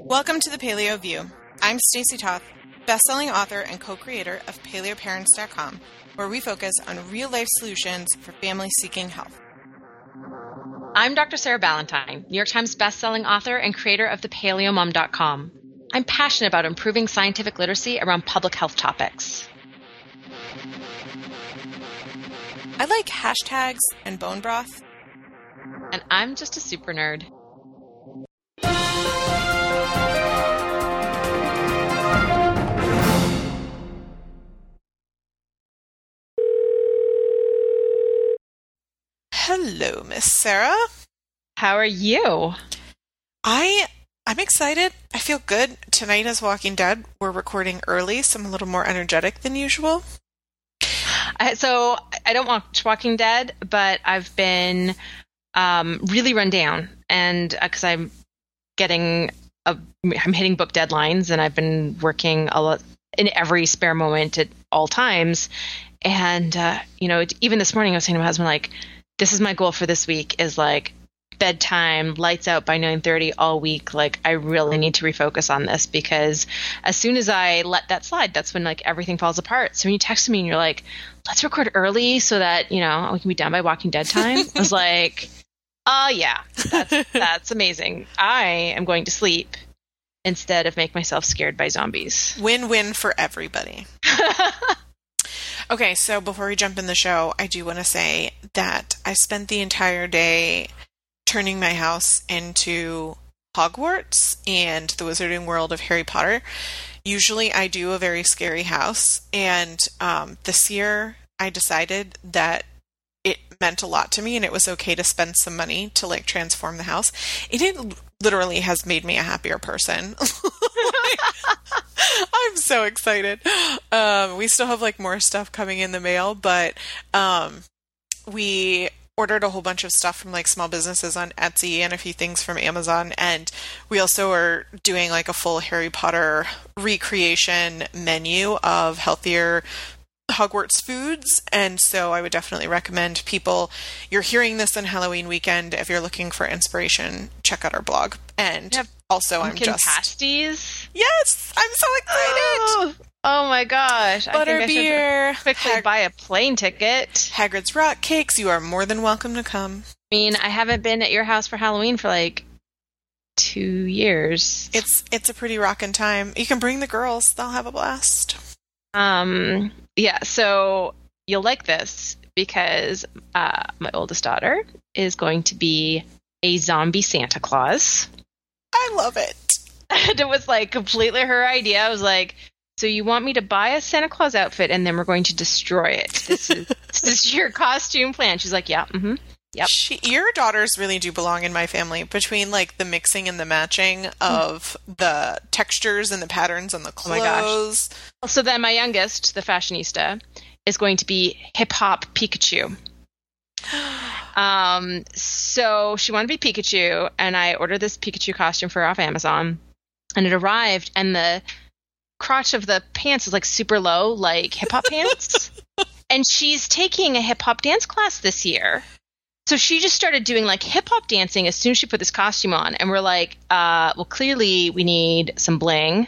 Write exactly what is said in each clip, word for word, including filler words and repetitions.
Welcome to the Paleo View. I'm Stacey Toth, best-selling author and co-creator of paleo parents dot com, where we focus on real-life solutions for families seeking health. I'm Doctor Sarah Ballantyne, New York Times best-selling author and creator of the paleo mom dot com. I'm passionate about improving scientific literacy around public health topics. I like hashtags and bone broth. And I'm just a super nerd. Hello, Miss Sarah. How are you? I, I'm excited. I feel good. Tonight is Walking Dead. We're recording early, so I'm a little more energetic than usual. I, so I don't watch Walking Dead, but I've been um, really run down, and because uh, I'm getting, a, I'm hitting book deadlines, and I've been working a lot in every spare moment at all times. And uh, you know, even this morning, I was saying to my husband, like, this is my goal for this week: is like bedtime, lights out by nine thirty all week. Like, I really need to refocus on this, because as soon as I let that slide, that's when like everything falls apart. So when you texted me and you're like, let's record early so that, you know, we can be done by Walking Dead time, I was like, oh yeah, that's, that's amazing. I am going to sleep instead of make myself scared by zombies. Win-win for everybody. Okay, so before we jump in the show, I do want to say that I spent the entire day turning my house into Hogwarts and the Wizarding World of Harry Potter. Usually I do a very scary house, and um, this year I decided that it meant a lot to me and it was okay to spend some money to like transform the house. It, it literally has made me a happier person. Like, I'm so excited. Um, we still have like more stuff coming in the mail, but um, we ordered a whole bunch of stuff from like small businesses on Etsy and a few things from Amazon. And we also are doing like a full Harry Potter recreation menu of healthier Hogwarts foods. And so I would definitely recommend people, you're hearing this on Halloween weekend, if you're looking for inspiration, check out our blog. And also I'm just pasties. Yes, I'm so excited. Oh, oh my gosh. Butterbeer. I think I should quickly Hag- buy a plane ticket. Hagrid's Rock Cakes. You are more than welcome to come. I mean, I haven't been at your house for Halloween for like two years. It's it's a pretty rockin' time. You can bring the girls. They'll have a blast. Um, yeah, so you'll like this because uh, my oldest daughter is going to be a zombie Santa Claus. I love it. And it was like completely her idea. I was like, so you want me to buy a Santa Claus outfit and then we're going to destroy it. This is, this is your costume plan. She's like, yeah, mm-hmm. Yep. She, your daughters really do belong in my family, between like the mixing and the matching of mm. the textures and the patterns on the clothes. Oh my gosh. So then my youngest, the fashionista, is going to be hip hop Pikachu. um, so she wanted to be Pikachu, and I ordered this Pikachu costume for her off Amazon, and it arrived, and the crotch of the pants is like super low, like hip hop pants. And she's taking a hip hop dance class this year. So she just started doing like hip hop dancing as soon as she put this costume on. And we're like, uh, well, clearly we need some bling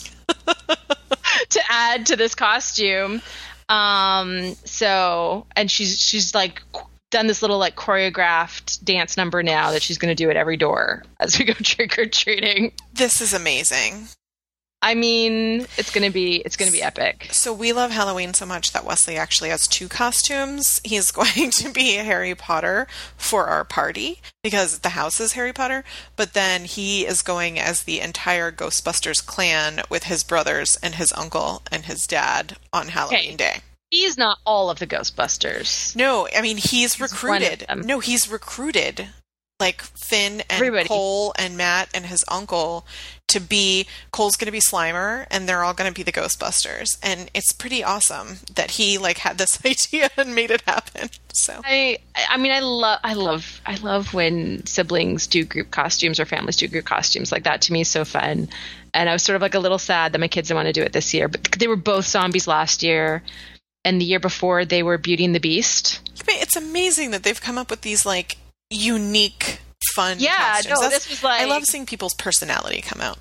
to add to this costume. Um, so, and she's, she's like done this little like choreographed dance number now that she's going to do at every door as we go trick or treating. This is amazing. I mean, it's going to be, it's going to be epic. So we love Halloween so much that Wesley actually has two costumes. He's going to be Harry Potter for our party because the house is Harry Potter, but then he is going as the entire Ghostbusters clan with his brothers and his uncle and his dad on Halloween okay. day. He's not all of the Ghostbusters. No, I mean, he's, he's recruited. No, he's recruited like Finn and Everybody. Cole and Matt and his uncle to be, Cole's going to be Slimer and they're all going to be the Ghostbusters. And it's pretty awesome that he like had this idea and made it happen. So I, I mean, I love, I love, I love when siblings do group costumes or families do group costumes like that. To me, is so fun. And I was sort of like a little sad that my kids didn't want to do it this year, but they were both zombies last year. And the year before they were Beauty and the Beast. It's amazing that they've come up with these like unique, fun yeah, costumes. no, That's, this was like, I love seeing people's personality come out.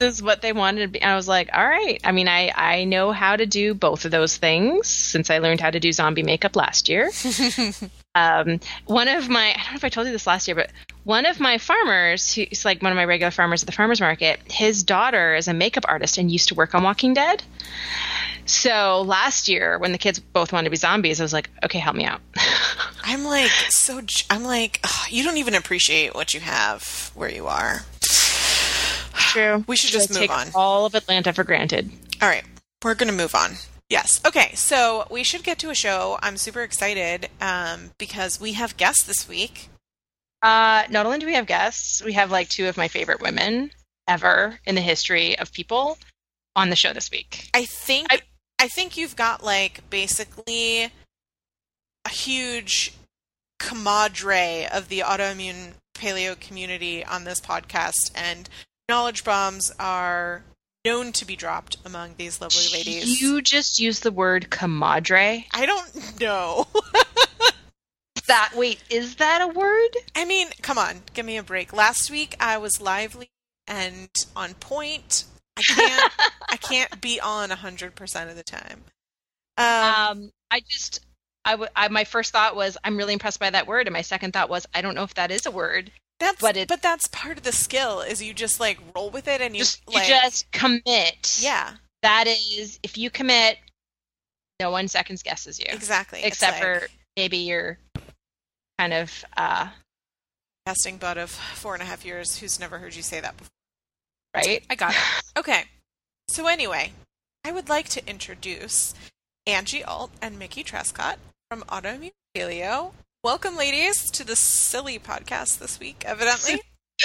is what they wanted. And I was like, all right. I mean, I, I know how to do both of those things since I learned how to do zombie makeup last year. um, one of my, I don't know if I told you this last year, but one of my farmers, who's like one of my regular farmers at the farmer's market, his daughter is a makeup artist and used to work on Walking Dead. So last year when the kids both wanted to be zombies, I was like, okay, help me out. I'm like, so, I'm like, ugh, you don't even appreciate what you have where you are. True. We should Should just I move take on. all of Atlanta for granted. All right. We're going to move on. Yes. Okay. So we should get to a show. I'm super excited um, because we have guests this week. Uh, not only do we have guests, we have like two of my favorite women ever in the history of people on the show this week. I think I, I think you've got like basically a huge commadre of the autoimmune paleo community on this podcast, and knowledge bombs are known to be dropped among these lovely ladies. You just used the word commadre. I don't know. That wait, is that a word? I mean, come on, give me a break. Last week I was lively and on point. I can't I can't be on one hundred percent of the time. Um, um I just I, w- I my first thought was I'm really impressed by that word, and my second thought was I don't know if that is a word. That's but, it, but that's part of the skill is you just like roll with it and you just, like, you just commit. Yeah. That is, if you commit, no one seconds guesses you. Exactly. Except like, for maybe your kind of uh casting butt of four and a half years who's never heard you say that before. Right? I got it. Okay. So anyway, I would like to introduce Angie Alt and Mickey Trescott from Autoimmune Paleo. Welcome, ladies, to the silly podcast this week, evidently.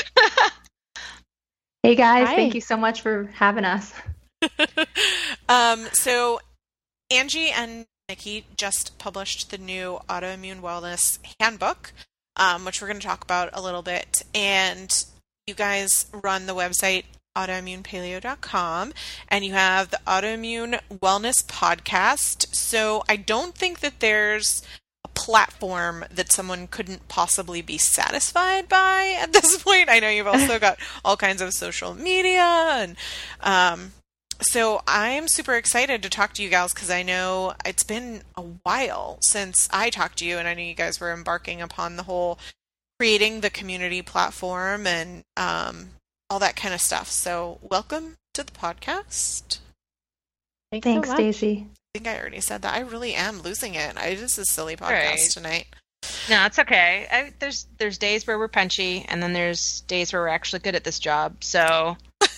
Hey, guys. Hi. Thank you so much for having us. um, so Angie and Mickey just published the new Autoimmune Wellness Handbook, um, which we're going to talk about a little bit. And you guys run the website autoimmune paleo dot com, and you have the Autoimmune Wellness Podcast. So I don't think that there's a platform that someone couldn't possibly be satisfied by at this point. I know you've also got all kinds of social media, and um, so I'm super excited to talk to you gals because I know it's been a while since I talked to you, and I know you guys were embarking upon the whole creating the community platform and um, all that kind of stuff. So welcome to the podcast. Thanks, Thanks so Stacey. I think I already said that. I really am losing it. I this is a silly podcast right. tonight. No, it's okay. I, there's there's days where we're punchy, and then there's days where we're actually good at this job. So,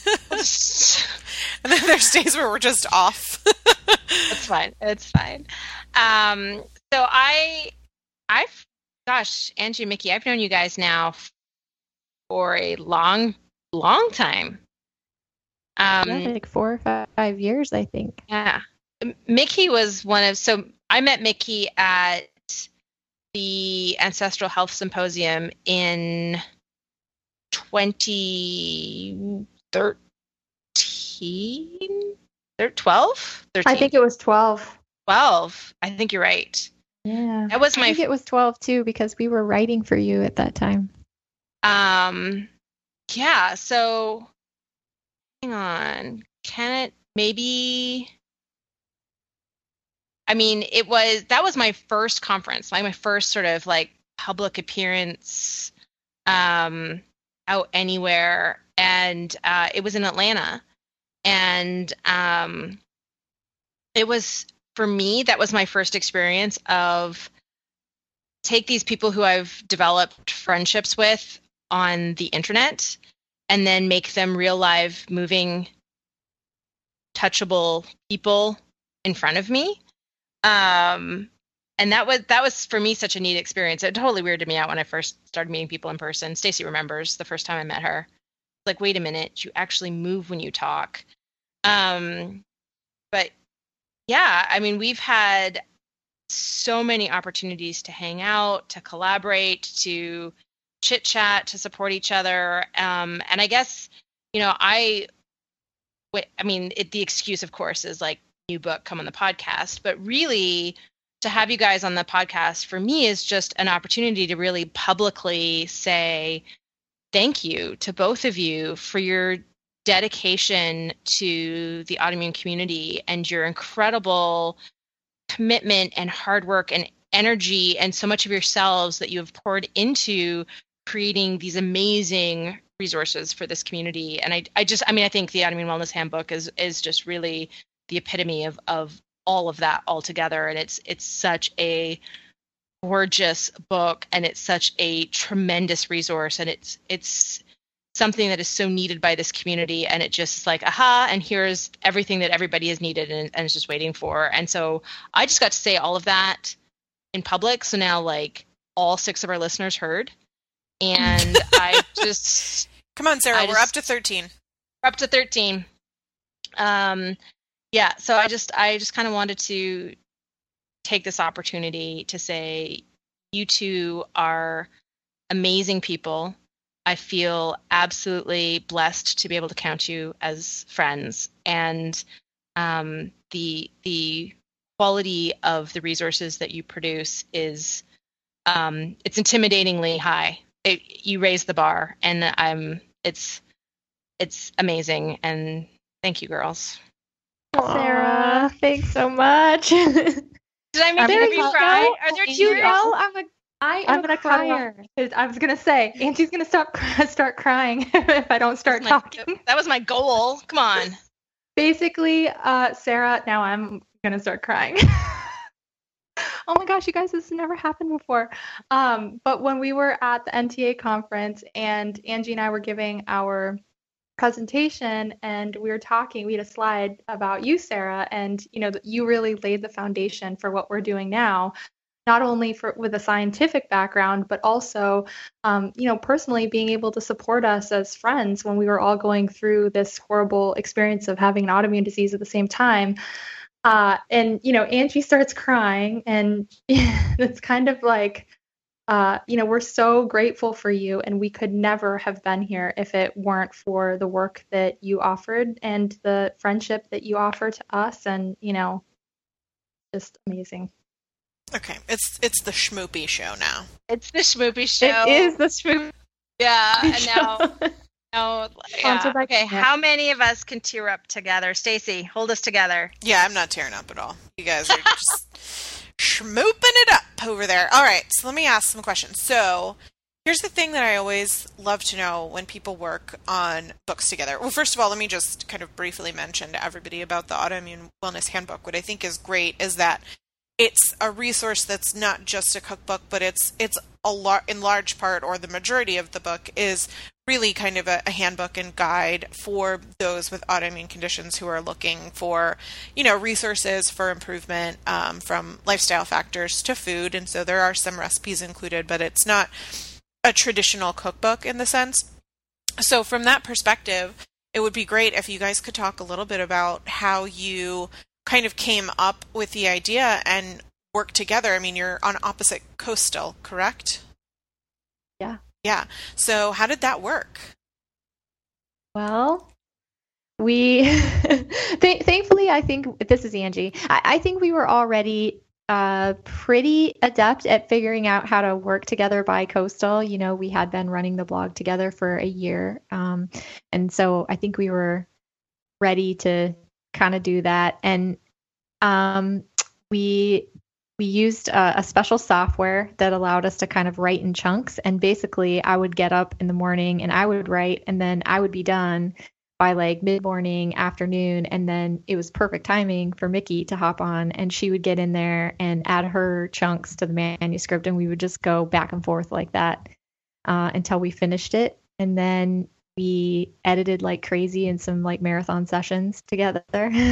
and then there's days where we're just off. It's fine. It's fine. Um, so I, I've, gosh, Angie and Mickey, I've known you guys now for a long, long time. Um, yeah, like four or five years, I think. Yeah. Mickey was one of, so I met Mickey at the Ancestral Health Symposium in twenty thirteen, twelve? thirteen. I think it was twelve. twelve. I think you're right. Yeah. That was my, I think it was twelve too, because we were writing for you at that time. um, yeah, so hang on. Can it maybe, I mean, it was, that was my first conference, like my first sort of like public appearance um, out anywhere. And uh, it was in Atlanta. And um, it was, for me, that was my first experience of take these people who I've developed friendships with on the internet and then make them real live, moving, touchable people in front of me. Um, and that was, that was for me such a neat experience. It totally weirded me out when I first started meeting people in person. Stacey remembers the first time I met her. Like, wait a minute, you actually move when you talk. Um, but yeah, I mean, we've had so many opportunities to hang out, to collaborate, to chit chat, to support each other. Um, and I guess, you know, I, I mean, it, the excuse, of course, is like, new book, come on the podcast. But really, to have you guys on the podcast for me is just an opportunity to really publicly say thank you to both of you for your dedication to the autoimmune community and your incredible commitment and hard work and energy and so much of yourselves that you have poured into creating these amazing resources for this community. And I, I just, I mean, I think the Autoimmune Wellness Handbook is is just really the epitome of of all of that all together. And it's it's such a gorgeous book, and it's such a tremendous resource, and it's it's something that is so needed by this community. And it just like, aha, and here's everything that everybody has needed and, and is just waiting for. And so I just got to say all of that in public. So now like all six of our listeners heard. And I just come on, Sarah, I we're just, up to thirteen. We're up to thirteen. Um, yeah. So I just, I just kind of wanted to take this opportunity to say, you two are amazing people. I feel absolutely blessed to be able to count you as friends, and um, the the quality of the resources that you produce is um, it's intimidatingly high. It, you raise the bar, and I'm it's it's amazing. And thank you, girls. Sarah, thanks so much. Did I make There you you cry? go. Are there You tears? know, I'm a I am I'm a gonna crier. cry. I was gonna say, Angie's gonna stop start crying if I don't start That was my- talking. That was my goal. Come on. Basically, uh, Sarah, now I'm gonna start crying. Oh my gosh, you guys, this has never happened before. Um, but when we were at the N T A conference and Angie and I were giving our presentation and we were talking, we had a slide about you, Sarah, and you know, you really laid the foundation for what we're doing now, not only for with a scientific background, but also, um, you know, personally being able to support us as friends when we were all going through this horrible experience of having an autoimmune disease at the same time. Uh, and, you know, Angie starts crying, and it's kind of like, uh, you know, we're so grateful for you, and we could never have been here if it weren't for the work that you offered and the friendship that you offer to us. And, you know, just amazing. Okay, it's it's the Schmoopy show now. It's the Schmoopy show. It is the Schmoopy Yeah, and show. now, now yeah. Sponsored by Okay, Kmart. how many of us can tear up together? Stacy, hold us together. Yeah, I'm not tearing up at all. You guys are just schmooping it up over there. All right, so let me ask some questions. So here's the thing that I always love to know when people work on books together. Well, first of all, let me just kind of briefly mention to everybody about the Autoimmune Wellness Handbook. What I think is great is that it's a resource that's not just a cookbook, but it's it's a lar- in large part, or the majority of the book is really kind of a, a handbook and guide for those with autoimmune conditions who are looking for, you know, resources for improvement, um, from lifestyle factors to food. And so there are some recipes included, but it's not a traditional cookbook in the sense. So from that perspective, it would be great if you guys could talk a little bit about how you kind of came up with the idea and work together. I mean, you're on opposite coasts still, correct? Yeah. Yeah. So how did that work? Well, we th- thankfully, I think this is Angie. I, I think we were already uh, pretty adept at figuring out how to work together by coastal. You know, we had been running the blog together for a year, um, and so I think we were ready to kind of do that. And um, we we used a, a special software that allowed us to kind of write in chunks. And basically, I would get up in the morning and I would write, and then I would be done by like mid-morning, afternoon, and then it was perfect timing for Mickey to hop on, and she would get in there and add her chunks to the manuscript, and we would just go back and forth like that uh, until we finished it. And then we edited like crazy in some like marathon sessions together.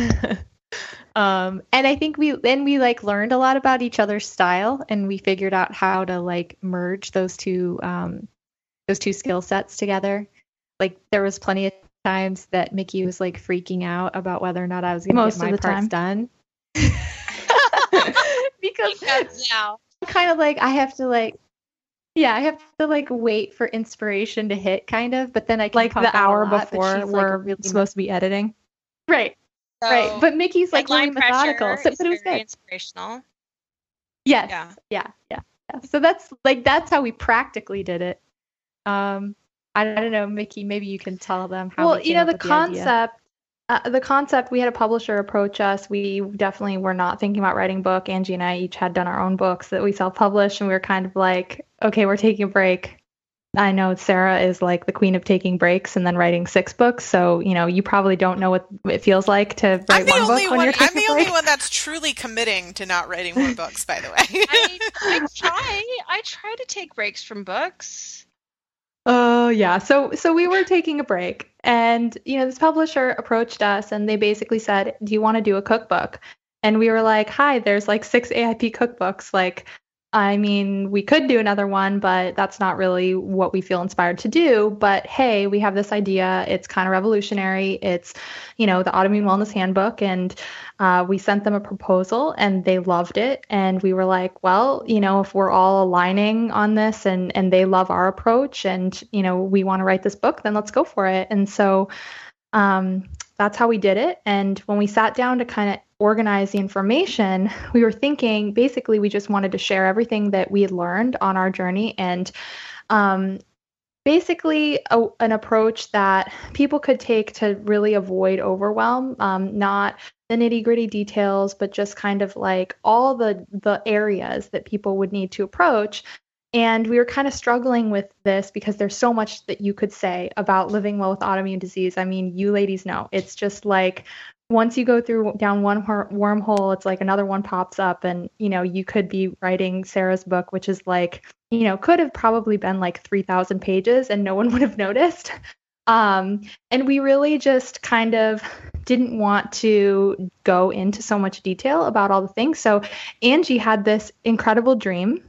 um, and I think we then we like learned a lot about each other's style, and we figured out how to like merge those two um, those two skill sets together. Like there was plenty of times that Mickey was like freaking out about whether or not I was going to Most get of my the parts time. done. Because now. kind of like I have to like yeah I have to like wait for inspiration to hit, kind of, but then I can Like pump the out a hour lot, but before she's, like, we're really supposed to be editing. right So, right but Mickey's like really deadline methodical, pressure so, is but it was very good. inspirational. Yes. Yeah. yeah yeah yeah so that's like that's how we practically did it. um I don't know, Mickey, maybe you can tell them how Well, we you came know, up the with the idea. concept, uh, the concept, we had a publisher approach us. We definitely were not thinking about writing a book. Angie and I each had done our own books that we self-published, and we were kind of like, okay, we're taking a break. I know Sarah is like the queen of taking breaks and then writing six books. So, you know, you probably don't know what it feels like to I'm write the one only book when one. you're I'm taking the a only break. one that's truly committing to not writing more books. By the way, I, I try. I try to take breaks from books. Oh, yeah. So so we were taking a break, and you know, this publisher approached us and they basically said, "Do you want to do a cookbook?" And we were like, "Hi, there's like six A I P cookbooks. Like, I mean, we could do another one, but that's not really what we feel inspired to do. But hey, we have this idea. It's kind of revolutionary. It's, you know, the Autoimmune Wellness Handbook." And uh, we sent them a proposal and they loved it. And we were like, well, you know, if we're all aligning on this and, and they love our approach and, you know, we want to write this book, then let's go for it. And so um, that's how we did it. And when we sat down to kind of organize the information, we were thinking basically we just wanted to share everything that we had learned on our journey, and um, basically a, an approach that people could take to really avoid overwhelm, um, not the nitty gritty details, but just kind of like all the the areas that people would need to approach. And we were kind of struggling with this because there's so much that you could say about living well with autoimmune disease. I mean, you ladies know, it's just like once you go through down one wor- wormhole, it's like another one pops up, and you know, you could be writing Sarah's book, which is like, you know, could have probably been like three thousand pages and no one would have noticed. Um, and we really just kind of didn't want to go into so much detail about all the things. So Angie had this incredible dream,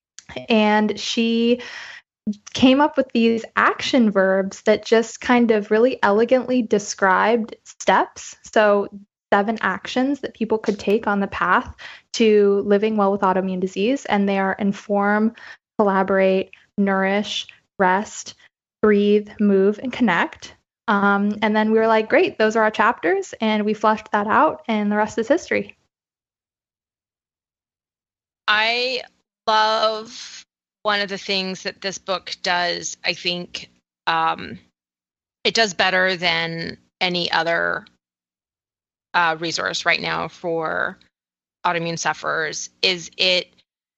and she came up with these action verbs that just kind of really elegantly described steps. So seven actions that people could take on the path to living well with autoimmune disease. And they are inform, collaborate, nourish, rest, breathe, move, and connect. Um, and then we were like, great, those are our chapters. And we fleshed that out, and the rest is history. I love one of the things that this book does. I think um, it does better than any other uh, resource right now for autoimmune sufferers, is it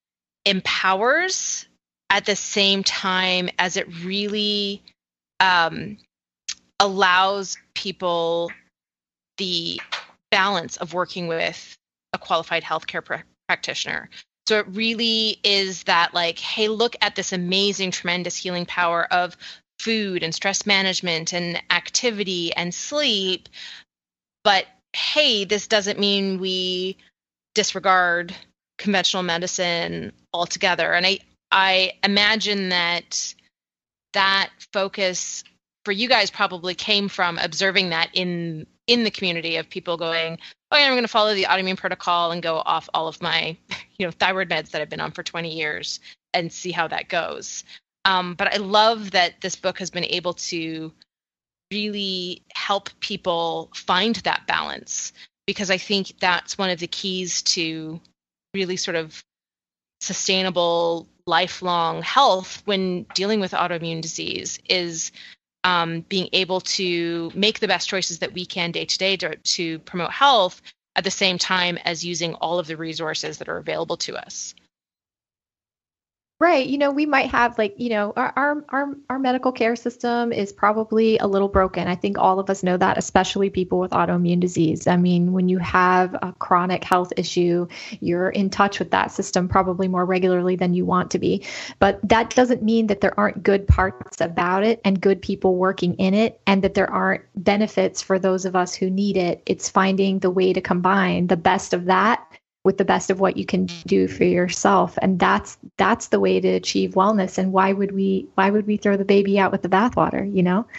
empowers at the same time as it really um, allows people the balance of working with a qualified healthcare pr- practitioner. So it really is that, like, hey, look at this amazing, tremendous healing power of food and stress management and activity and sleep. But hey, this doesn't mean we disregard conventional medicine altogether. And I, I imagine that that focus for you guys probably came from observing that in in the community of people going, oh yeah, I'm going to follow the autoimmune protocol and go off all of my, you know, thyroid meds that I've been on for twenty years and see how that goes. Um, but I love that this book has been able to really help people find that balance, because I think that's one of the keys to really sort of sustainable, lifelong health when dealing with autoimmune disease is um, being able to make the best choices that we can day to day to, to promote health at the same time as using all of the resources that are available to us. Right. You know, we might have like, you know, our, our our our medical care system is probably a little broken. I think all of us know that, especially people with autoimmune disease. I mean, when you have a chronic health issue, you're in touch with that system probably more regularly than you want to be. But that doesn't mean that there aren't good parts about it and good people working in it, and that there aren't benefits for those of us who need it. It's finding the way to combine the best of that with the best of what you can do for yourself. And that's that's the way to achieve wellness. And why would we why would we throw the baby out with the bathwater, you know?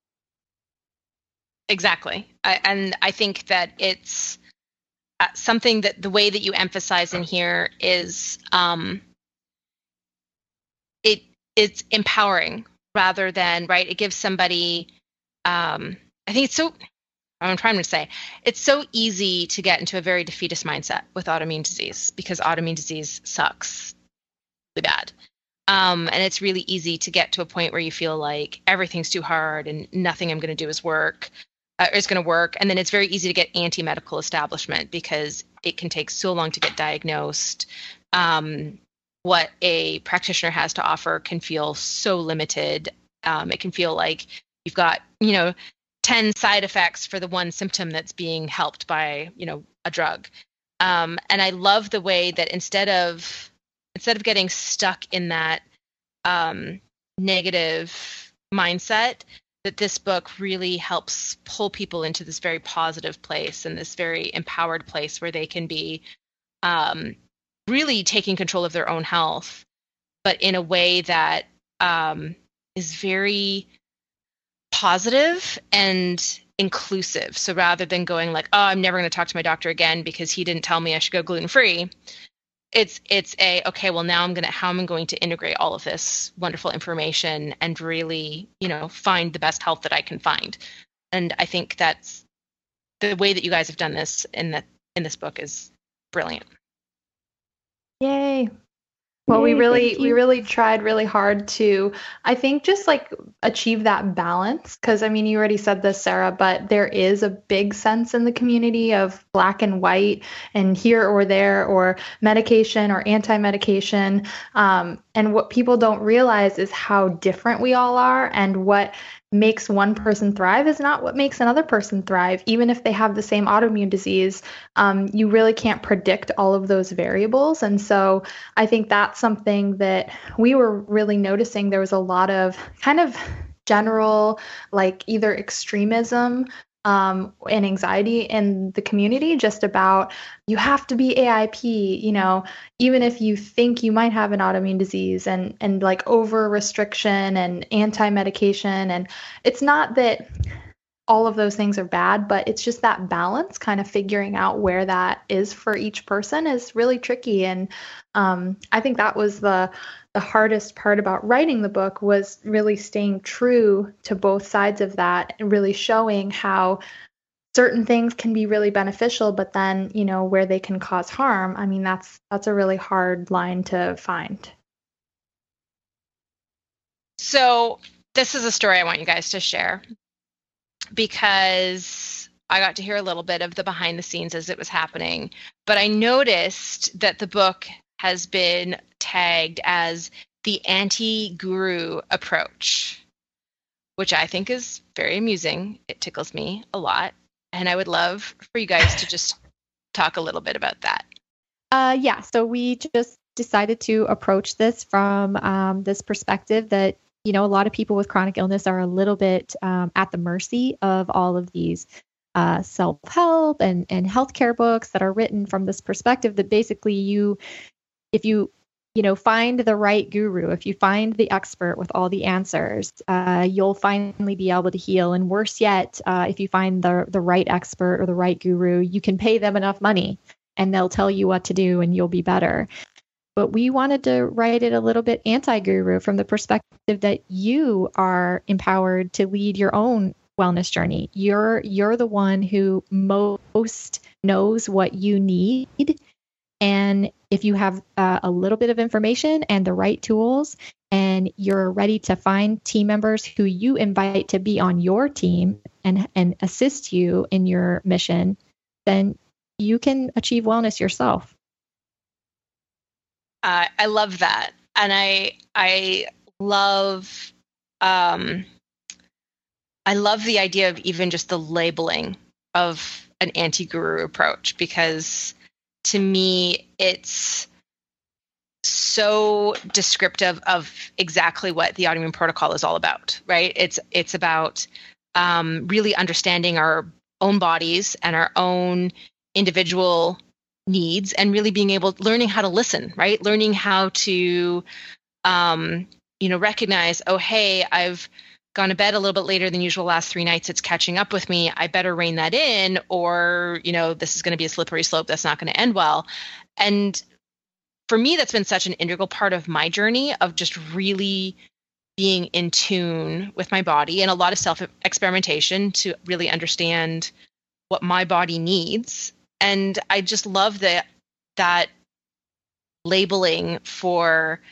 Exactly. I, and I think that it's uh, something that the way that you emphasize in here is um, it it's empowering rather than, right, it gives somebody, um, I think it's so, I'm trying to say, it's so easy to get into a very defeatist mindset with autoimmune disease because autoimmune disease sucks really bad. Um, and it's really easy to get to a point where you feel like everything's too hard and nothing I'm going to do is work, uh, is going to work. And then it's very easy to get anti-medical establishment because it can take so long to get diagnosed. Um, what a practitioner has to offer can feel so limited. Um, it can feel like you've got, you know, ten side effects for the one symptom that's being helped by, you know, a drug. Um, and I love the way that instead of instead of getting stuck in that um, negative mindset, that this book really helps pull people into this very positive place and this very empowered place where they can be um, really taking control of their own health, but in a way that um, is very positive and inclusive. So rather than going like, oh, I'm never going to talk to my doctor again because he didn't tell me I should go gluten-free, it's it's a, okay, well, now I'm going to, how am I going to integrate all of this wonderful information and really, you know, find the best health that I can find. And I think that's the way that you guys have done this in the in this book is brilliant. Yay. Well, we Yay, really thank we you. really tried really hard to, I think, just like achieve that balance. Because I mean, you already said this, Sarah, but there is a big sense in the community of black and white and here or there, or medication or anti-medication. Um, and what people don't realize is how different we all are, and what makes one person thrive is not what makes another person thrive. Even if they have the same autoimmune disease, um, you really can't predict all of those variables. And so I think that's something that we were really noticing. There was a lot of kind of general, like either extremism um, and anxiety in the community, just about you have to be A I P, you know, even if you think you might have an autoimmune disease, and, and like over restriction and anti-medication. And it's not that all of those things are bad, but it's just that balance, kind of figuring out where that is for each person is really tricky. And um, I think that was the the hardest part about writing the book, was really staying true to both sides of that and really showing how certain things can be really beneficial, but then, you know, where they can cause harm. I mean, that's that's a really hard line to find. So this is a story I want you guys to share, because I got to hear a little bit of the behind the scenes as it was happening. But I noticed that the book has been tagged as the anti-guru approach, which I think is very amusing. It tickles me a lot. And I would love for you guys to just talk a little bit about that. Uh, yeah, so we just decided to approach this from um, this perspective that, you know, a lot of people with chronic illness are a little bit um, at the mercy of all of these uh, self-help and, and healthcare books that are written from this perspective that basically you, if you, you know, find the right guru, if you find the expert with all the answers, uh, you'll finally be able to heal. And worse yet, uh, if you find the the right expert or the right guru, you can pay them enough money and they'll tell you what to do and you'll be better. But we wanted to write it a little bit anti-guru from the perspective that you are empowered to lead your own wellness journey. You're you're the one who most knows what you need. And if you have uh, a little bit of information and the right tools, and you're ready to find team members who you invite to be on your team and, and assist you in your mission, then you can achieve wellness yourself. Uh, I love that. And I I love um, I love the idea of even just the labeling of an anti-guru approach, because to me, it's so descriptive of exactly what the autoimmune protocol is all about, right? It's it's about um, really understanding our own bodies and our own individual needs, and really being able, learning how to listen, right? Learning how to, um, you know, recognize, oh, hey, I've gone to bed a little bit later than usual last three nights. It's catching up with me. I better rein that in, or, you know, this is going to be a slippery slope that's not going to end well. And for me, that's been such an integral part of my journey of just really being in tune with my body, and a lot of self-experimentation to really understand what my body needs. And I just love that that labeling for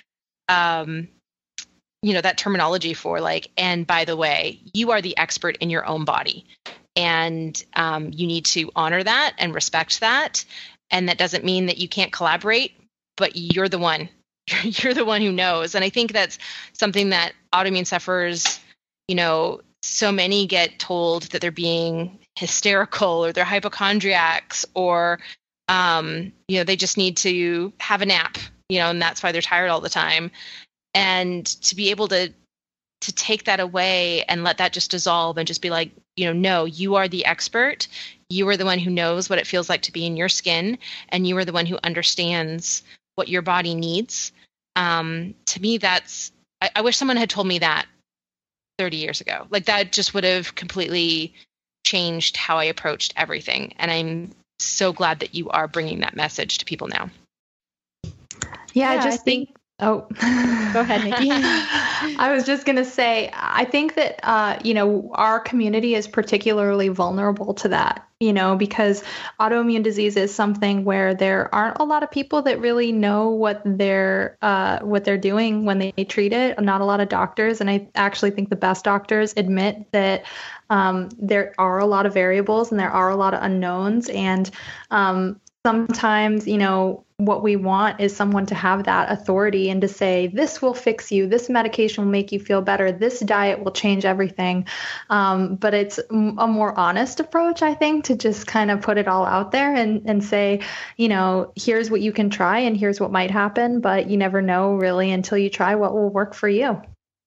um, you know, that terminology for like, and by the way, you are the expert in your own body. And um, you need to honor that and respect that. And that doesn't mean that you can't collaborate, but you're the one. You're the one who knows. And I think that's something that autoimmune sufferers, you know, so many get told that they're being hysterical or they're hypochondriacs or, um, you know, they just need to have a nap, you know, and that's why they're tired all the time. And to be able to to take that away and let that just dissolve and just be like, you know, no, you are the expert. You are the one who knows what it feels like to be in your skin. And you are the one who understands what your body needs. Um, to me, that's, I, I wish someone had told me that thirty years ago. Like that just would have completely changed how I approached everything. And I'm so glad that you are bringing that message to people now. Yeah, Yeah, I just I think, think- oh, go ahead, Nikki. I was just going to say, I think that, uh, you know, our community is particularly vulnerable to that, you know, because autoimmune disease is something where there aren't a lot of people that really know what they're, uh, what they're doing when they treat it. Not a lot of doctors. And I actually think the best doctors admit that um, there are a lot of variables and there are a lot of unknowns. And um, sometimes, you know, what we want is someone to have that authority and to say, this will fix you. This medication will make you feel better. This diet will change everything. Um, but it's a more honest approach, I think, to just kind of put it all out there and, and say, you know, here's what you can try and here's what might happen, but you never know really until you try what will work for you.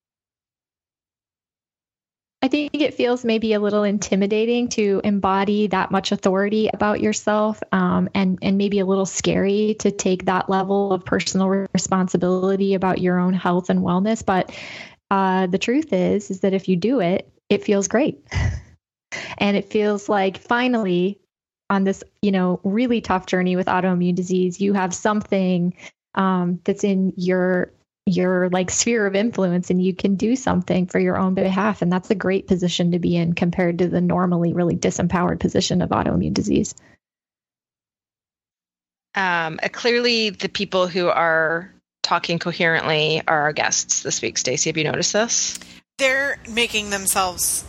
I think it feels maybe a little intimidating to embody that much authority about yourself, um, and and maybe a little scary to take that level of personal responsibility about your own health and wellness. But uh, the truth is, is that if you do it, it feels great, and it feels like finally, on this, you know, really tough journey with autoimmune disease, you have something um, that's in your your like sphere of influence and you can do something for your own behalf. And that's a great position to be in compared to the normally really disempowered position of autoimmune disease. Um, uh, clearly the people who are talking coherently are our guests this week. Stacey, have you noticed this? They're making themselves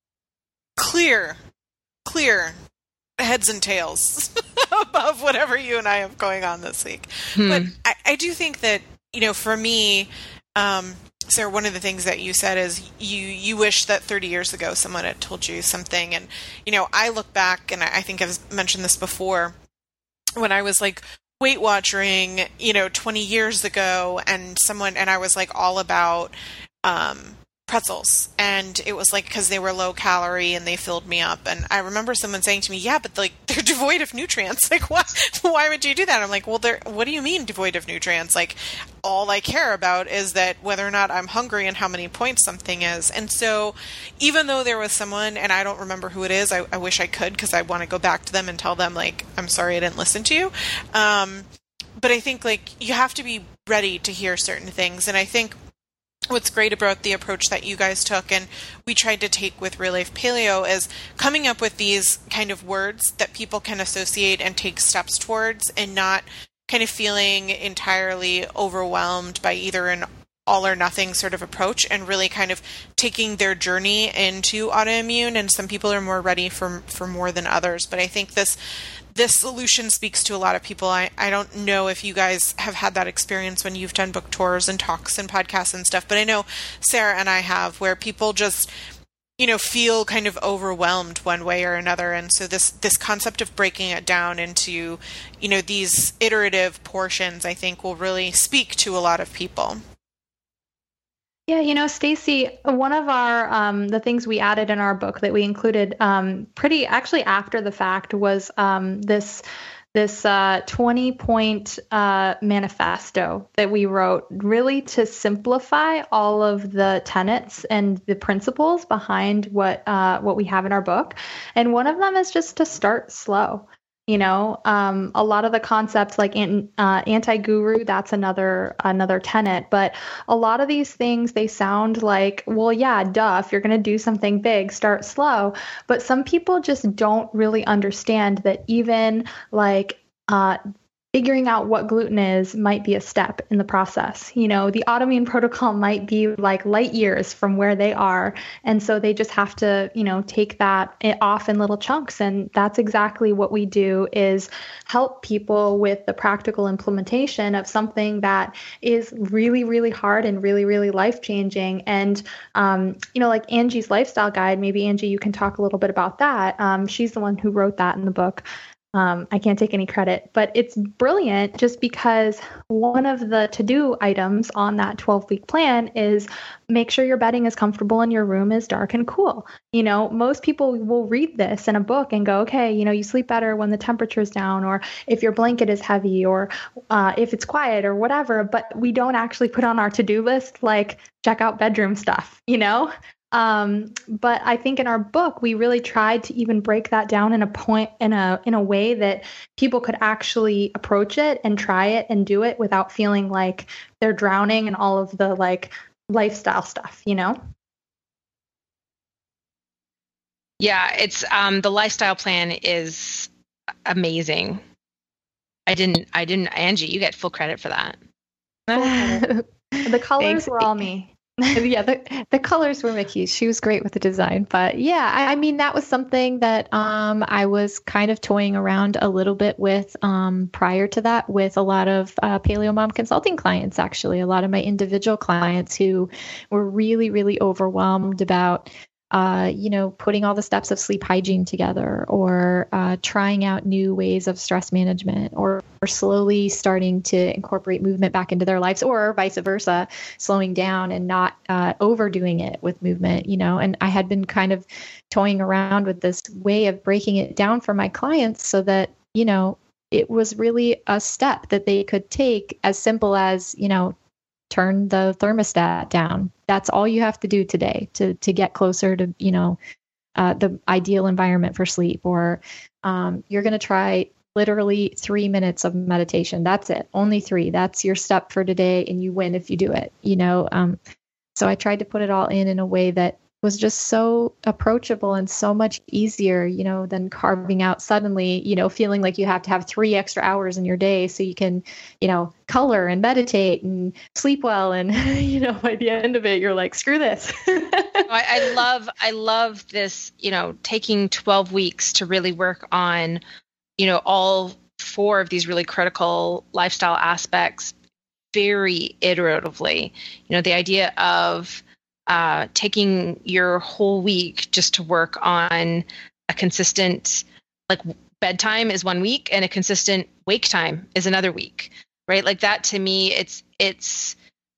clear, clear heads and tails above whatever you and I have going on this week. Hmm. But I, I do think that, you know, for me, um, Sarah, one of the things that you said is you, you wish that thirty years ago someone had told you something. And, you know, I look back, and I think I've mentioned this before, when I was like Weight Watchering, you know, twenty years ago, and someone, and I was like all about um, pretzels. And it was like because they were low calorie and they filled me up. And I remember someone saying to me, yeah, but like they're devoid of nutrients. Like, what? Why would you do that? I'm like, well, they're, what do you mean devoid of nutrients? Like, all I care about is that whether or not I'm hungry and how many points something is. And so even though there was someone, and I don't remember who it is, I, I wish I could, because I want to go back to them and tell them, like, I'm sorry I didn't listen to you. Um, but I think, like, you have to be ready to hear certain things. And I think what's great about the approach that you guys took and we tried to take with Real Life Paleo is coming up with these kind of words that people can associate and take steps towards, and not kind of feeling entirely overwhelmed by either an all or nothing sort of approach, and really kind of taking their journey into autoimmune. And some people are more ready for for more than others. But I think this this solution speaks to a lot of people. I, I don't know if you guys have had that experience when you've done book tours and talks and podcasts and stuff, but I know Sarah and I have, where people just, you know, feel kind of overwhelmed one way or another. And so this, this concept of breaking it down into, you know, these iterative portions, I think will really speak to a lot of people. Yeah, you know, Stacey, one of our, um, the things we added in our book that we included um, pretty actually after the fact was um, this this uh, twenty point uh, manifesto that we wrote, really to simplify all of the tenets and the principles behind what uh, what we have in our book. And one of them is just to start slow. You know, um, a lot of the concepts like an, uh, anti-guru, that's another another tenet. But a lot of these things, they sound like, well, yeah, duh, if you're going to do something big, start slow. But some people just don't really understand that even like uh, figuring out what gluten is might be a step in the process. You know, the autoimmune protocol might be like light years from where they are. And so they just have to, you know, take that off in little chunks. And that's exactly what we do, is help people with the practical implementation of something that is really, really hard and really, really life-changing. And, um, you know, like Angie's lifestyle guide, maybe Angie, you can talk a little bit about that. Um, she's the one who wrote that in the book. Um, I can't take any credit, but it's brilliant just because one of the to-do items on that twelve-week plan is make sure your bedding is comfortable and your room is dark and cool. You know, most people will read this in a book and go, okay, you know, you sleep better when the temperature is down, or if your blanket is heavy, or uh, if it's quiet or whatever, but we don't actually put on our to-do list, like check out bedroom stuff, you know? Um, but I think in our book, we really tried to even break that down in a point, in a, in a way that people could actually approach it and try it and do it without feeling like they're drowning in all of the like lifestyle stuff, you know? Yeah, it's, um, the lifestyle plan is amazing. I didn't, I didn't, Angie, you get full credit for that. The colors Thanks. were all me. Yeah, the, the colors were Mickey's. She was great with the design. But yeah, I, I mean, that was something that um, I was kind of toying around a little bit with um, prior to that with a lot of uh, Paleo Mom consulting clients, actually. A lot of my individual clients who were really, really overwhelmed about uh, you know, putting all the steps of sleep hygiene together, or uh, trying out new ways of stress management, or, or slowly starting to incorporate movement back into their lives, or vice versa, slowing down and not uh, overdoing it with movement, you know. And I had been kind of toying around with this way of breaking it down for my clients so that, you know, it was really a step that they could take, as simple as, you know, turn the thermostat down. That's all you have to do today to to get closer to, you know, uh, the ideal environment for sleep. Or um, you're going to try literally three minutes of meditation. That's it. Only three. That's your step for today, and you win if you do it. You know. Um, so I tried to put it all in in a way that was just so approachable and so much easier, you know, than carving out suddenly, you know, feeling like you have to have three extra hours in your day so you can, you know, color and meditate and sleep well. And, you know, by the end of it, you're like, screw this. I, I love, I love this, you know, taking twelve weeks to really work on, you know, all four of these really critical lifestyle aspects very iteratively. You know, the idea of Uh, taking your whole week just to work on a consistent, like bedtime is one week and a consistent wake time is another week, right? Like that, to me, it's, it's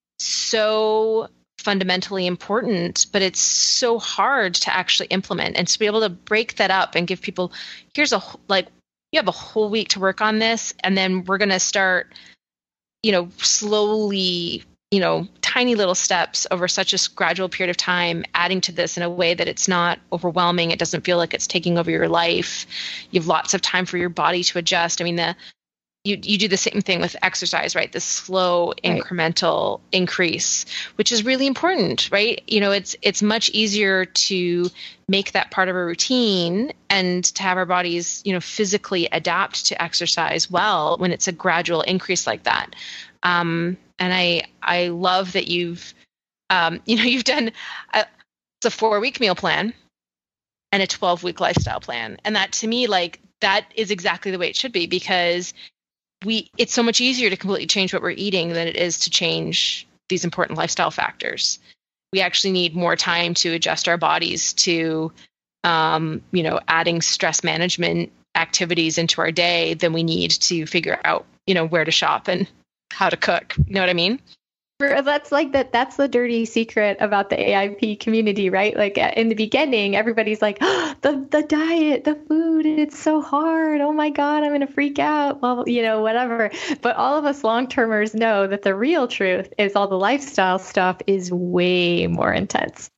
so fundamentally important, but it's so hard to actually implement. And to be able to break that up and give people, here's a, like, you have a whole week to work on this, and then we're going to start, you know, slowly, you know, tiny little steps over such a gradual period of time, adding to this in a way that it's not overwhelming. It doesn't feel like it's taking over your life. You have lots of time for your body to adjust. I mean, the you you do the same thing with exercise, right? The slow incremental right. increase, which is really important, right? You know, it's it's much easier to make that part of a routine and to have our bodies, you know, physically adapt to exercise well when it's a gradual increase like that. Um, and I, I love that you've, um, you know, you've done a, it's a four week meal plan and a twelve week lifestyle plan. And that, to me, like, that is exactly the way it should be, because we, it's so much easier to completely change what we're eating than it is to change these important lifestyle factors. We actually need more time to adjust our bodies to, um, you know, adding stress management activities into our day than we need to figure out, you know, where to shop and how to cook. You know what I mean? That's like that. That's the dirty secret about the A I P community, right? Like in the beginning, everybody's like, oh, the the diet, the food, it's so hard. Oh my God, I'm going to freak out. Well, you know, whatever. But all of us long-termers know that the real truth is all the lifestyle stuff is way more intense.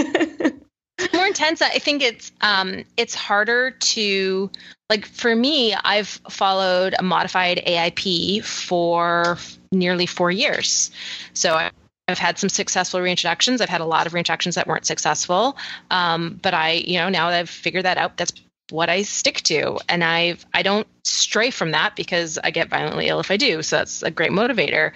More intense. I think it's um, it's harder to, like, for me, I've followed a modified A I P for nearly four years. So I, I've had some successful reintroductions. I've had a lot of reintroductions that weren't successful. Um, but I, you know, now that I've figured that out, that's what I stick to. And I've, I don't stray from that because I get violently ill if I do. So that's a great motivator.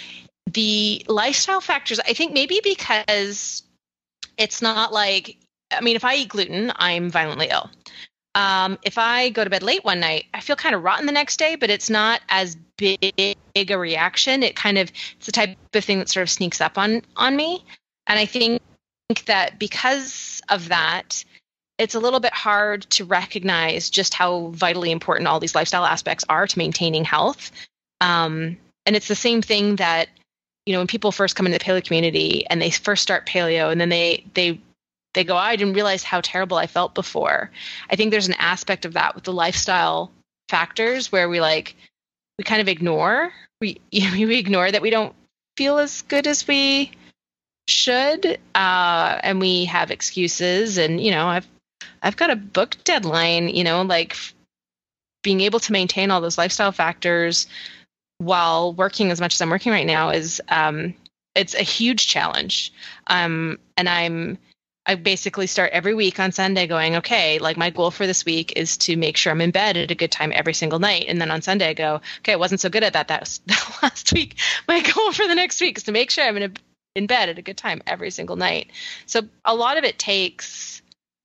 The lifestyle factors, I think maybe because it's not like, I mean, if I eat gluten, I'm violently ill. Um, if I go to bed late one night, I feel kind of rotten the next day, but it's not as big a reaction. It kind of, it's the type of thing that sort of sneaks up on, on me. And I think that because of that, it's a little bit hard to recognize just how vitally important all these lifestyle aspects are to maintaining health. Um, and it's the same thing that, you know, when people first come into the paleo community and they first start paleo and then they, they, they go, oh, I didn't realize how terrible I felt before. I think there's an aspect of that with the lifestyle factors where we like, we kind of ignore, we, we ignore that we don't feel as good as we should. Uh, and we have excuses and, you know, I've, I've got a book deadline, you know, like being able to maintain all those lifestyle factors while working as much as I'm working right now is, um, it's a huge challenge. Um, and I'm, I basically start every week on Sunday going, okay, like my goal for this week is to make sure I'm in bed at a good time every single night. And then on Sunday I go, okay, I wasn't so good at that. That was that last week. My goal for the next week is to make sure I'm in, a, in bed at a good time every single night. So a lot of it takes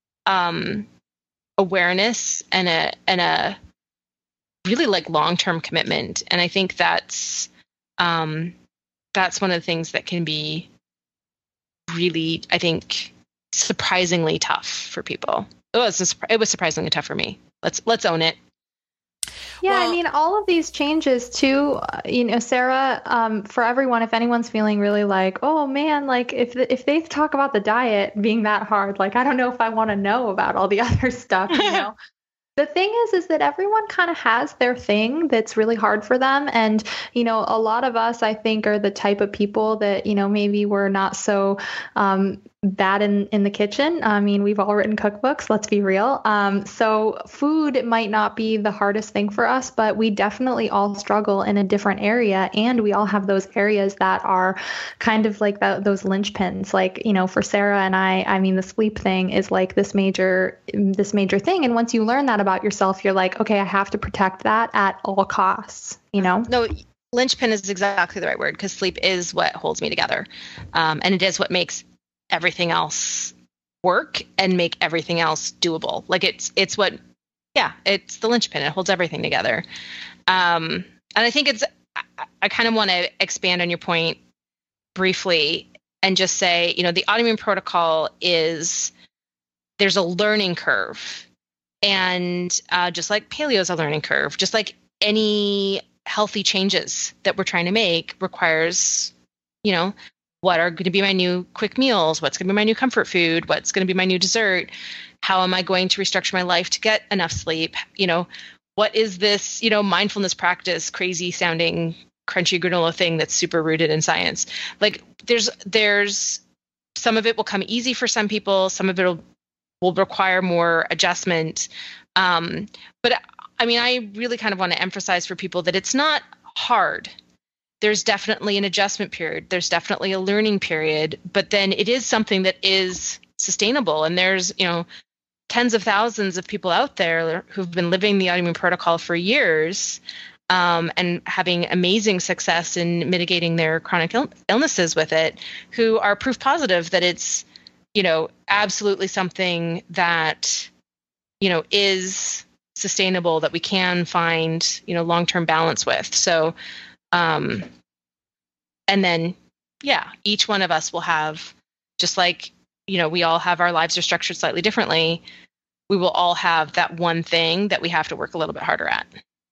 um, awareness and a, and a really like long-term commitment. And I think that's, um, that's one of the things that can be really, I think, surprisingly tough for people. It was, it was surprisingly tough for me. Let's, let's own it. Yeah, Well, I mean, all of these changes too, uh, you know, Sarah, um, for everyone, if anyone's feeling really like, oh man, like if the, if they talk about the diet being that hard, like, I don't know if I want to know about all the other stuff, you know. The thing is, is that everyone kind of has their thing that's really hard for them. And, you know, a lot of us, I think, are the type of people that, you know, maybe we're not so um, bad in, in the kitchen. I mean, we've all written cookbooks, let's be real. Um, so food might not be the hardest thing for us, but we definitely all struggle in a different area. And we all have those areas that are kind of like the, those linchpins. Like, you know, for Sarah and I, I mean, the sleep thing is like this major, this major thing. And once you learn that about yourself, you're like, okay, I have to protect that at all costs, you know? No, linchpin is exactly the right word because sleep is what holds me together. Um, and it is what makes everything else work and make everything else doable. Like it's, it's what, yeah, it's the linchpin. It holds everything together. Um, and I think it's, I, I kind of want to expand on your point briefly and just say, you know, the autoimmune protocol is, there's a learning curve. And uh, just like paleo is a learning curve, just like any healthy changes that we're trying to make requires, you know, what are going to be my new quick meals? What's going to be my new comfort food? What's going to be my new dessert? How am I going to restructure my life to get enough sleep? You know, what is this, you know, mindfulness practice, crazy sounding crunchy granola thing that's super rooted in science? Like there's, there's some of it will come easy for some people. Some of it will will require more adjustment. Um, but I mean, I really kind of want to emphasize for people that it's not hard. There's definitely an adjustment period. There's definitely a learning period, but then it is something that is sustainable. And there's, you know, tens of thousands of people out there who've been living the autoimmune protocol for years um, and having amazing success in mitigating their chronic Ill- illnesses with it, who are proof positive that it's, you know, absolutely something that, you know, is sustainable, that we can find, you know, long-term balance with. So, um, and then, yeah, each one of us will have, just like, you know, we all have, our lives are structured slightly differently. We will all have that one thing that we have to work a little bit harder at.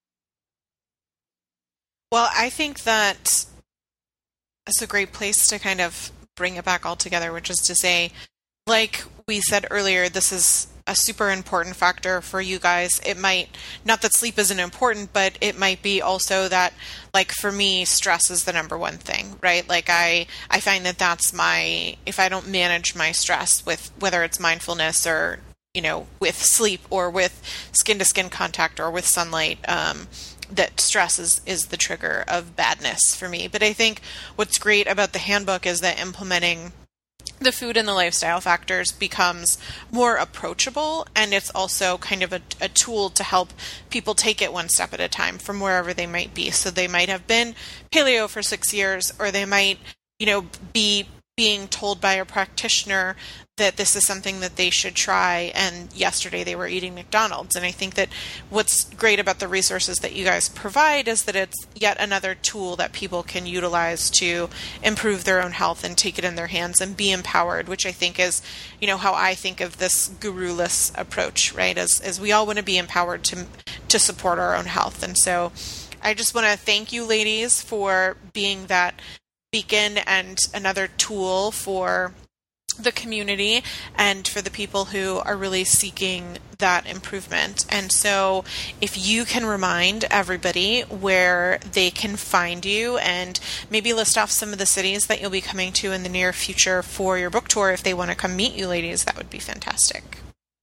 Well, I think that it's a great place to kind of bring it back all together, which is to say, like we said earlier, this is a super important factor for you guys. It might, not that sleep isn't important, but it might be also that, like for me, stress is the number one thing, right? Like I, I find that that's my, if I don't manage my stress with, whether it's mindfulness or, you know, with sleep or with skin to skin contact or with sunlight, um, that stress is, is the trigger of badness for me. But I think what's great about the handbook is that implementing the food and the lifestyle factors becomes more approachable, and it's also kind of a, a tool to help people take it one step at a time from wherever they might be. So they might have been paleo for six years, or they might, you know, be being told by a practitioner that this is something that they should try, and yesterday they were eating McDonald's. And I think that what's great about the resources that you guys provide is that it's yet another tool that people can utilize to improve their own health and take it in their hands and be empowered, which I think is, you know, how I think of this guru-less approach, right? As, as we all want to be empowered to, to support our own health. And so I just want to thank you ladies for being that beacon and another tool for the community and for the people who are really seeking that improvement. And so if you can remind everybody where they can find you and maybe list off some of the cities that you'll be coming to in the near future for your book tour, if they want to come meet you ladies, that would be fantastic.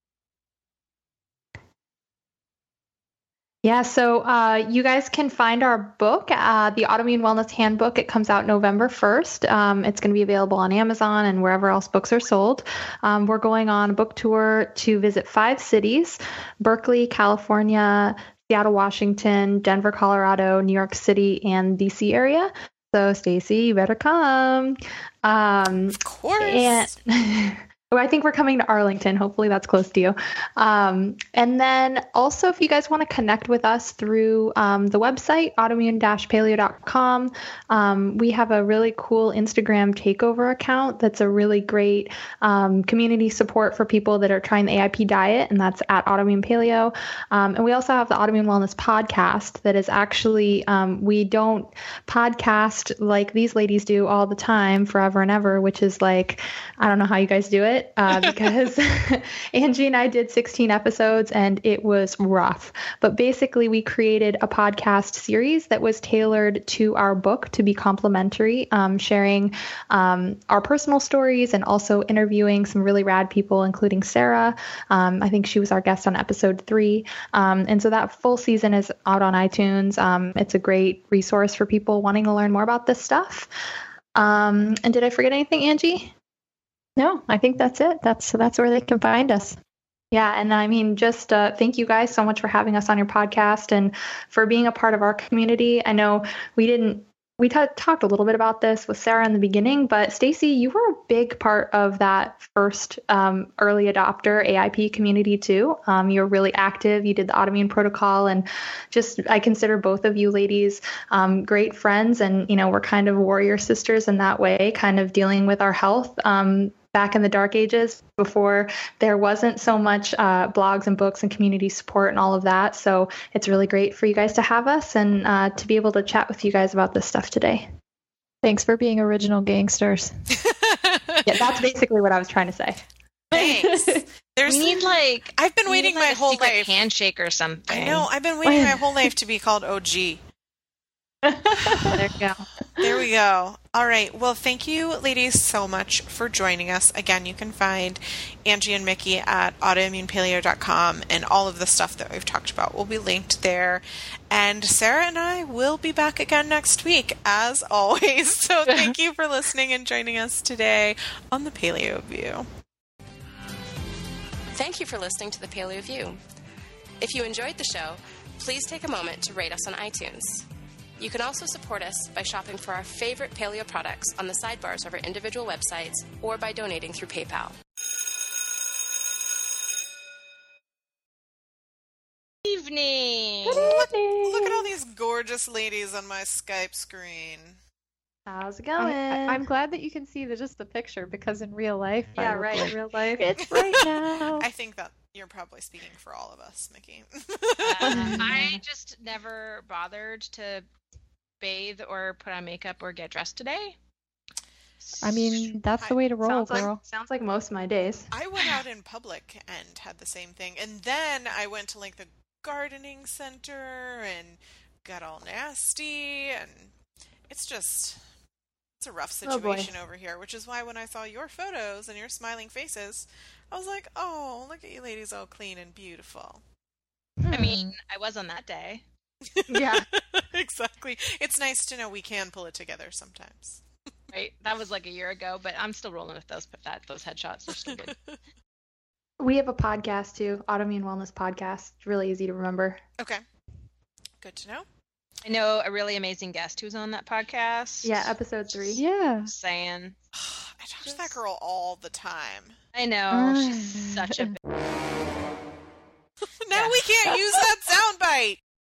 Yeah, so uh, you guys can find our book, uh, the Autoimmune Wellness Handbook. It comes out November first. Um, it's going to be available on Amazon and wherever else books are sold. Um, we're going on a book tour to visit five cities: Berkeley, California, Seattle, Washington, Denver, Colorado, New York City, and D C area. So, Stacy, you better come. Um, of course. And Oh, I think we're coming to Arlington. Hopefully that's close to you. Um, and then also, if you guys want to connect with us through um, the website, autoimmune dash paleo dot com, um, we have a really cool Instagram takeover account that's a really great um, community support for people that are trying the A I P diet, and that's at Autoimmune Paleo. Um, and we also have the Autoimmune Wellness podcast that is actually, um, we don't podcast like these ladies do all the time, forever and ever, which is like, I don't know how you guys do it. Uh, because Angie and I did sixteen episodes and it was rough. But basically, we created a podcast series that was tailored to our book to be complimentary, um, sharing um, our personal stories and also interviewing some really rad people, including Sarah. Um, I think she was our guest on episode three. Um, and so that full season is out on iTunes. Um, it's a great resource for people wanting to learn more about this stuff. Um, and did I forget anything, Angie? No, I think that's it. That's that's where they can find us. Yeah, and I mean, just uh, thank you guys so much for having us on your podcast and for being a part of our community. I know we didn't, we t- talked a little bit about this with Sarah in the beginning, but Stacy, you were a big part of that first um, early adopter A I P community too. Um, you were really active. You did the autoimmune protocol, and just I consider both of you ladies um, great friends, and you know we're kind of warrior sisters in that way, kind of dealing with our health. Um, back in the dark ages before there wasn't so much uh, blogs and books and community support and all of that. So it's really great for you guys to have us and uh, to be able to chat with you guys about this stuff today. Thanks for being original gangsters. Yeah, that's basically what I was trying to say. Thanks. There's, we need like I've been waiting like my a whole secret life. handshake or something. I know. I've been waiting my whole life to be called O G. There you go. There we go. All right. Well, thank you, ladies, so much for joining us. Again, you can find Angie and Mickey at autoimmune paleo dot com, and all of the stuff that we've talked about will be linked there. And Sarah and I will be back again next week, as always. So thank you for listening and joining us today on the Paleo View. Thank you for listening to the Paleo View. If you enjoyed the show, please take a moment to rate us on iTunes. You can also support us by shopping for our favorite paleo products on the sidebars of our individual websites or by donating through PayPal. Evening. Look, look at all these gorgeous ladies on my Skype screen. How's it going? I, I'm glad that you can see the, just the picture, because in real life, yeah, I look right. like In real life, it's right now. I think that you're probably speaking for all of us, Mickey. uh, I just never bothered to bathe or put on makeup or get dressed today. I mean, that's the way to roll, sounds girl. Like, sounds like most of my days. I went out in public and had the same thing, and then I went to like the gardening center and got all nasty, and it's just it's a rough situation oh over here, which is why when I saw your photos and your smiling faces, I was like, oh, look at you ladies all clean and beautiful. I mean, I was on that day. Yeah. Exactly. It's nice to know we can pull it together sometimes. Right, that was like a year ago, but I'm still rolling with those that those headshots. They're still good. We have a podcast too, Autoimmune Wellness Podcast. It's really easy to remember. Okay. Good to know. I know a really amazing guest who's on that podcast. Yeah, episode three. Yeah. Just saying. I talk to that girl all the time. I know. She's such a. Now we can't use